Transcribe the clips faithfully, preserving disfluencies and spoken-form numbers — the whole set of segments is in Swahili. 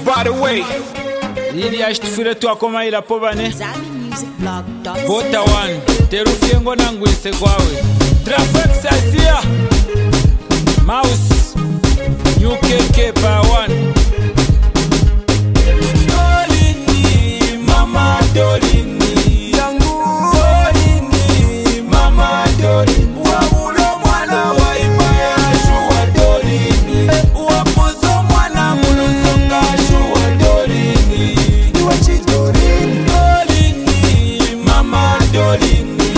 by the way. Ili ashtifire tu akoma ila povane. Bota one, terufiengo nangu ise kwawe. Trafex asia. Mouse. New K K pa one. Dolini, mama dolini. Yangu dolini, mama dolini. Wabulo mwana waipaya shuwa dolini. Waposo mwana muluzonga shuwa dolini. Iwachi dolini. Dolini, mama dolini.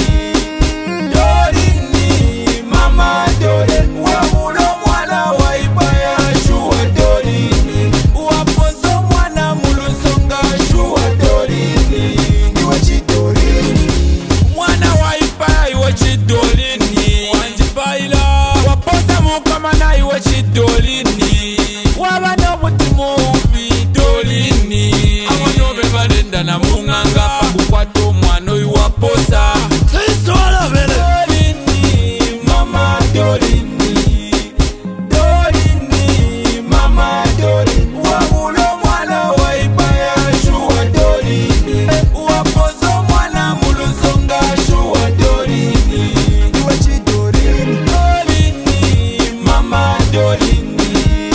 Dolini, mama dolini. Wabulo mwana waipaya shuwa dolini. Waposo mwana muluzonga shuwa dolini. Iwachi dolini. Mwana waipaya iwachi dolini. Wanjibaila waposa mukamana iwachi dolini. Wabano mutimu ubi dolini. Awano bebalenda na munganga Bukwato mwano iwaposa Sisola vele Dolini, mama dolini. Dolini, mama dolini. Wabulo mwana waipaya shuwa dolini. Waposo mwana muluzonga shuwa dolini. Iwachi dolini. Dolini, mama dolini.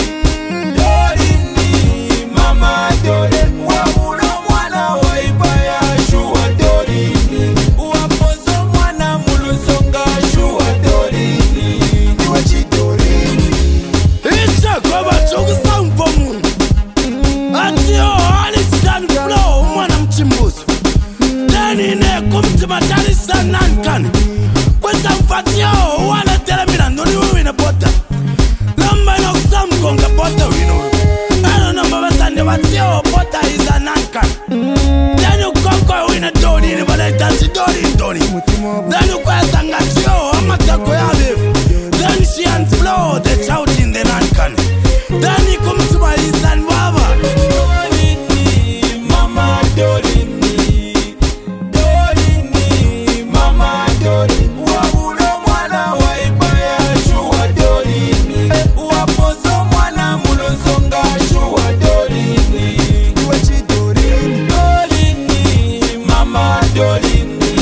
Dolini, mama dolini. Wabulo mwana waipaya shuwa dolini. Waposo mwana muluzonga shuwa dolini. Iwachi dolini. Icha kwa bachogu sampo munu Atio alistan flow mwana mchimbusu Deni ne kumtima talisa nankani Kweza mfatio wana telemina ndoni wina bota Lamba ino kusamkonga bota wino Ano namba basande watio bota iza nankani Deni ukonko wina doni ni bala itansi doni doni Deni ukweza ngatio amatako ya live Then she and flow the shout in the nankani Deni kumtima isan baba Dolini, mama dolini. Dolini, mama dolini. Wabulo mwana waipaya shuwa dolini. Waposo mwana muluzonga shuwa dolini. Iwachi dolini. Dolini, mama dolini.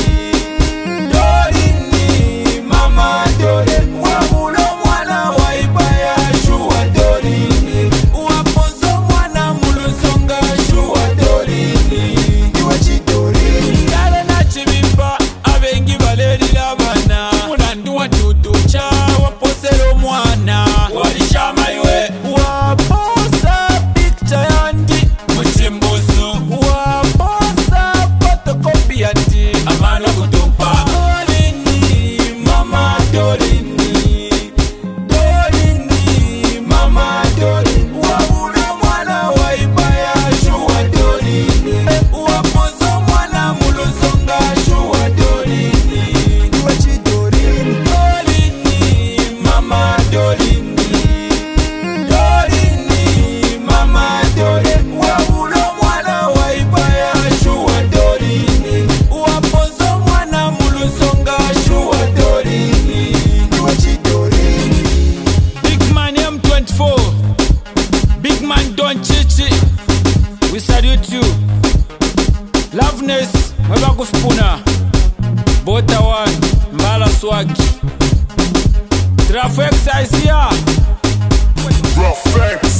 Dolini, mama dolini. Wabulo mwana waipaya shuwa dolini. Waposo mwana muluzonga shuwa dolini. Iwachi dolini. Kale na chibimba abengi balelila bana. Munandu wa tutucha waposero mwana. Walishama iwe waposa picture yandi muchimbusu. Waposa photocopy yandi amano kutupa. Dolini, mama dolini. Dolini, mama dolini. Wabulo mwana waipaya shuwa dolini. Waposo mwana muluzonga shuwa dolini. Iwachi dolini. Dolini, mama dolini. Dolini, mama dolini. Wabulo mwana waipaya shuwa dolini. Waposo mwana muluzonga shuwa dolini. Iwachi dolini. Big man M twenty-four. Big man Don Chichi. We salute you. Loveness, mweba kuspuna. Bota one, mbala swagi. Trafex Asia. Trafex.